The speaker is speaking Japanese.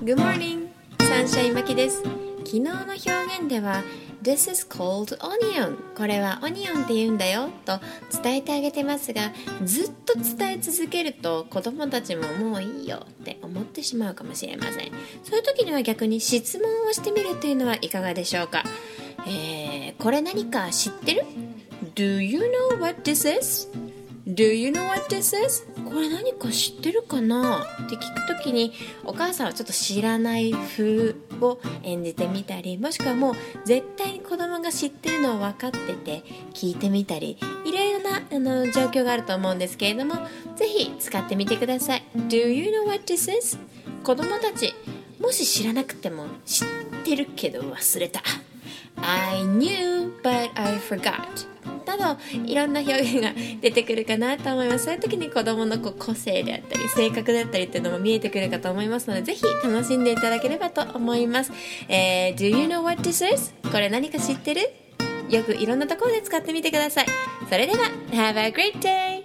Good morning! サンシャインマキです。昨日の表現では This is called onion これはオニオンって言うんだよと伝えてあげてますが、ずっと伝え続けると子供たちももういいよって思ってしまうかもしれません。そういう時には逆に質問をしてみるというのはいかがでしょうか。これ何か知ってる？ Do you know what this is?Do you know what this is? これ何か知ってるかなって聞くときに、お母さんはちょっと知らない風を演じてみたり、もしくはもう絶対に子供が知ってるのを分かってて聞いてみたり、いろいろな状況があると思うんですけれども、ぜひ使ってみてください。Do you know what this is? 子供たちもし知らなくても知ってるけど忘れた、 I knew but I forgotなどいろんな表現が出てくるかなと思います。そういう時に子どもの個性であったり性格であったりっていうのも見えてくるかと思いますので、ぜひ楽しんでいただければと思います。Do you know what this is? これ何か知ってる？よくいろんなところで使ってみてください。それでは Have a great day!